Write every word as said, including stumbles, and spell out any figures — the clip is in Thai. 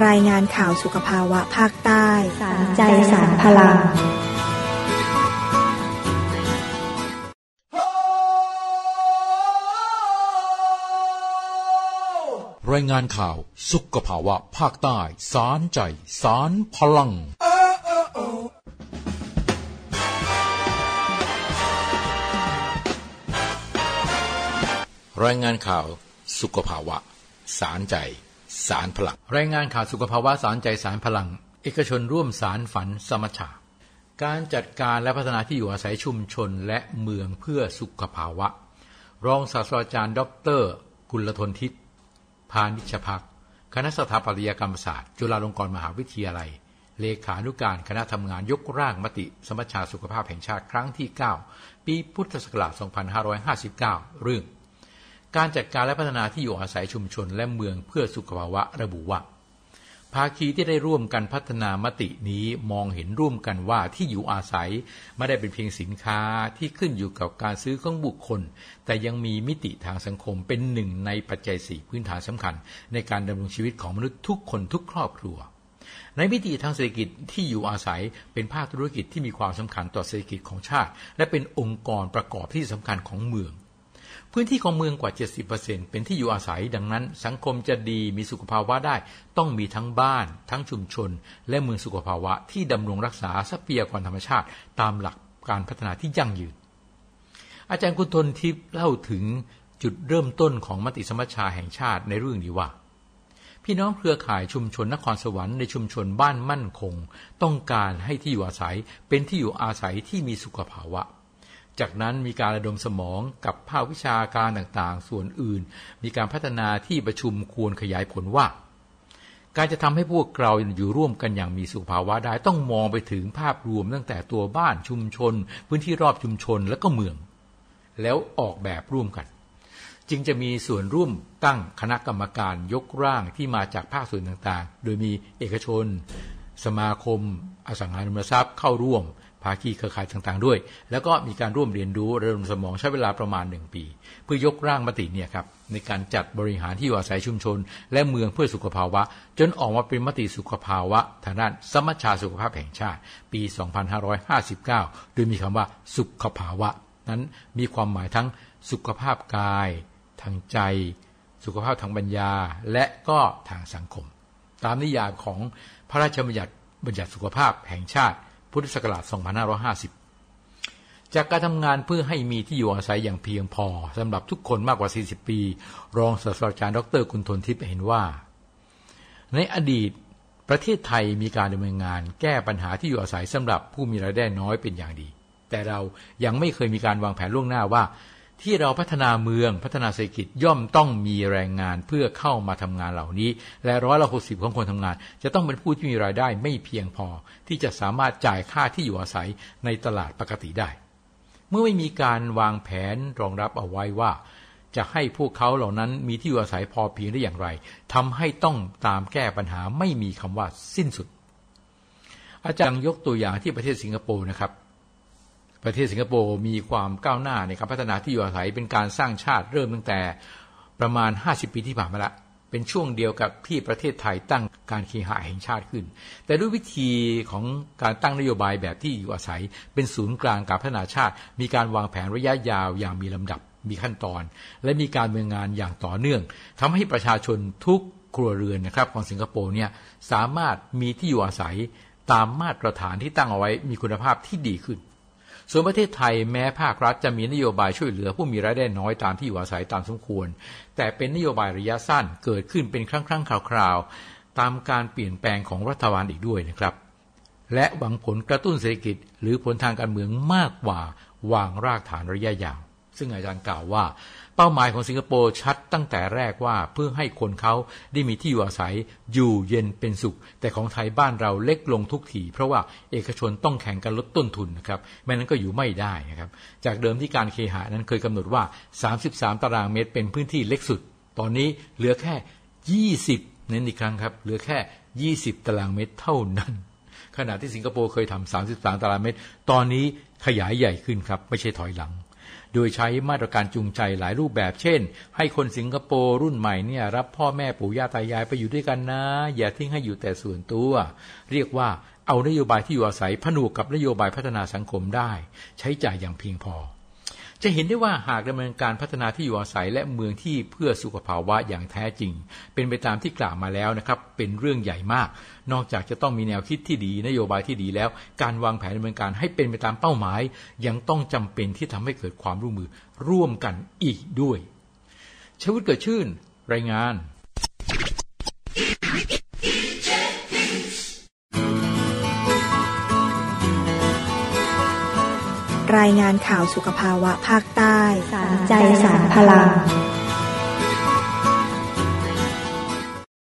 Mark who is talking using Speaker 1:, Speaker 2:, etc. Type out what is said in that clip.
Speaker 1: รายงานข่าวสุขภาวะภาคใต้
Speaker 2: สารใจสารพลัง
Speaker 3: รายงานข่าวสุขภาวะภาคใต้สารใจสารพลังรายงานข่าวสุขภาวะสารใจสารพลังรายงานข่าวสุขภาวะสารใจสารพลังเอกชนร่วมสารฝันสมัชชาการจัดการและพัฒนาที่อยู่อาศัยชุมชนและเมืองเพื่อสุขภาวะรองศาสตราจารย์ดร.กุลธนทิพย์พานิชภักดิ์คณะสถาปัตยกรรมศาสตร์จุฬาลงกรณ์มหาวิทยาลัยเลขานุการคณะทำงานยกร่างมติสมัชชาสุขภาพแห่งชาติครั้งที่เก้าปีพุทธศักราชสองพันห้าร้อยห้าสิบเก้าเรื่องการจัดการและพัฒนาที่อยู่อาศัยชุมชนและเมืองเพื่อสุขภาวะระบุว่าภาคีที่ได้ร่วมกันพัฒนามตินี้มองเห็นร่วมกันว่าที่อยู่อาศัยไม่ได้เป็นเพียงสินค้าที่ขึ้นอยู่กับการซื้อของบุคคลแต่ยังมีมิติทางสังคมเป็นหนึ่งในปัจจัยสี่พื้นฐานสำคัญในการดำรงชีวิตของมนุษย์ทุกคนทุกครอบครัวในมิติทางเศรษฐกิจที่อยู่อาศัยเป็นภาคธุรกิจที่มีความสำคัญต่อเศรษฐกิจของชาติและเป็นองค์กรประกอบที่สำคัญของเมืองพื้นที่ของเมืองกว่า เจ็ดสิบเปอร์เซ็นต์ เป็นที่อยู่อาศัยดังนั้นสังคมจะดีมีสุขภาวะได้ต้องมีทั้งบ้านทั้งชุมชนและเมืองสุขภาวะที่ดำรงรักษาทรัพยากรธรรมชาติตามหลักการพัฒนาที่ยั่งยืนอาจารย์กุลธนทิพย์เล่าถึงจุดเริ่มต้นของมติสมัชชาแห่งชาติในเรื่องนี้ว่าพี่น้องเครือข่ายชุมชนนครสวรรค์ในชุมชนบ้านมั่นคงต้องการให้ที่อยู่อาศัยเป็นที่อยู่อาศัยที่มีสุขภาวะจากนั้นมีการระดมสมองกับภาควิชาการต่างๆส่วนอื่นมีการพัฒนาที่ประชุมควรขยายผลว่าการจะทำให้พวกเราอยู่ร่วมกันอย่างมีสุขภาวะได้ต้องมองไปถึงภาพรวมตั้งแต่ตัวบ้านชุมชนพื้นที่รอบชุมชนและก็เมืองแล้วออกแบบร่วมกันจึงจะมีส่วนร่วมตั้งคณะกรรมการยกร่างที่มาจากภาคส่วนต่างๆโดยมีเอกชนสมาคมอสังหาริมทรัพย์เข้าร่วมภาคีเครือข่ายต่างๆด้วยแล้วก็มีการร่วมเรียนรู้ระดมสมองใช้เวลาประมาณหนึ่งปีเพื่อยกร่างมติเนี่ยครับในการจัดบริหารที่อยู่อาศัยชุมชนและเมืองเพื่อสุขภาวะจนออกมาเป็นมติสุขภาวะทางด้านสมัชชาสุขภาพแห่งชาติปีสองพันห้าร้อยห้าสิบเก้าโดยมีคำว่าสุขภาวะนั้นมีความหมายทั้งสุขภาพกายทางใจสุขภาพทางปัญญาและก็ทางสังคมตามนิยามของพระราชบัญญัติบัญญัติสุขภาพแห่งชาติพุทธศักราชสองพันห้าร้อยห้าสิบจากการทำงานเพื่อให้มีที่อยู่อาศัยอย่างเพียงพอสำหรับทุกคนมากกว่าสี่สิบปีรองศาสตราจารย์ดร.กุลธนทิพย์เห็นว่าในอดีตประเทศไทยมีการดำเนินงานแก้ปัญหาที่อยู่อาศัยสำหรับผู้มีรายได้น้อยเป็นอย่างดีแต่เรายังไม่เคยมีการวางแผนล่วงหน้าว่าที่เราพัฒนาเมืองพัฒนาเศรษฐกิจย่อมต้องมีแรงงานเพื่อเข้ามาทำงานเหล่านี้และร้อยละหกสิบของคนทำงานจะต้องเป็นผู้ที่มีรายได้ไม่เพียงพอที่จะสามารถจ่ายค่าที่อยู่อาศัยในตลาดปกติได้เมื่อไม่มีการวางแผนรองรับเอาไว้ว่าจะให้พวกเขาเหล่านั้นมีที่อยู่อาศัยพอเพียงได้อย่างไรทำให้ต้องตามแก้ปัญหาไม่มีคำว่าสิ้นสุดอาจารย์ยกตัวอย่างที่ประเทศสิงคโปร์นะครับประเทศสิงคโปร์มีความก้าวหน้าในการพัฒนาที่อยู่อาศัยเป็นการสร้างชาติเริ่มตั้งแต่ประมาณห้าสิบปีที่ผ่านมาละเป็นช่วงเดียวกับที่ประเทศไทยตั้งการเคหะแห่งชาติขึ้นแต่ด้วยวิธีของการตั้งนโยบายแบบที่อยู่อาศัยเป็นศูนย์กลางการพัฒนาชาติมีการวางแผนระยะยาวอย่างมีลำดับมีขั้นตอนและมีการดำเนินงานอย่างต่อเนื่องทำให้ประชาชนทุกครัวเรือนนะครับของสิงคโปร์เนี่ยสามารถมีที่อยู่อาศัยตามมาตรฐานที่ตั้งเอาไว้มีคุณภาพที่ดีขึ้นส่วนประเทศไทยแม้ภาครัฐจะมีนโยบายช่วยเหลือผู้มีรายได้น้อยตามที่อยู่อาศัยตามสมควรแต่เป็นนโยบายระยะสั้นเกิดขึ้นเป็นครั้งๆคราวๆตามการเปลี่ยนแปลงของรัฐบาลอีกด้วยนะครับและหวังผลกระตุ้นเศรษฐกิจหรือผลทางการเมืองมากกว่าวางรากฐานระยะยาวซึ่งอาจารย์กล่าวว่าเป้าหมายของสิงคโปร์ชัดตั้งแต่แรกว่าเพื่อให้คนเขาได้มีที่อยู่อาศัยอยู่เย็นเป็นสุขแต่ของไทยบ้านเราเล็กลงทุกทีเพราะว่าเอกชนต้องแข่งกันลดต้นทุนนะครับไม่นั้นก็อยู่ไม่ได้นะครับจากเดิมที่การเคหะนั้นเคยกำหนดว่าสามสิบสามตารางเมตรเป็นพื้นที่เล็กสุดตอนนี้เหลือแค่ยี่สิบเน้นอีกครั้งครับเหลือแค่ยี่สิบตารางเมตรเท่านั้นขณะที่สิงคโปร์เคยทำสามสิบสามตารางเมตรตอนนี้ขยายใหญ่ขึ้นครับไม่ใช่ถอยหลังโดยใช้มาตรการจูงใจหลายรูปแบบเช่นให้คนสิงคโปร์รุ่นใหม่เนี่ยรับพ่อแม่ปู่ย่าตายายไปอยู่ด้วยกันนะอย่าทิ้งให้อยู่แต่ส่วนตัวเรียกว่าเอานโยบายที่อยู่อาศัยผนวกกับนโยบายพัฒนาสังคมได้ใช้จ่ายอย่างเพียงพอจะเห็นได้ว่าหากดำเนินการพัฒนาที่อยู่อาศัยและเมืองที่เพื่อสุขภาวะอย่างแท้จริงเป็นไปตามที่กล่าวมาแล้วนะครับเป็นเรื่องใหญ่มากนอกจากจะต้องมีแนวคิดที่ดีนโยบายที่ดีแล้วการวางแผนดำเนินการให้เป็นไปตามเป้าหมายยังต้องจำเป็นที่ทำให้เกิดความร่วมมือร่วมกันอีกด้วยชวุฒิเกิดชื่นรายงาน
Speaker 1: รายงานข่าวสุขภาวะภาคใต้
Speaker 2: สารใจสารพลัง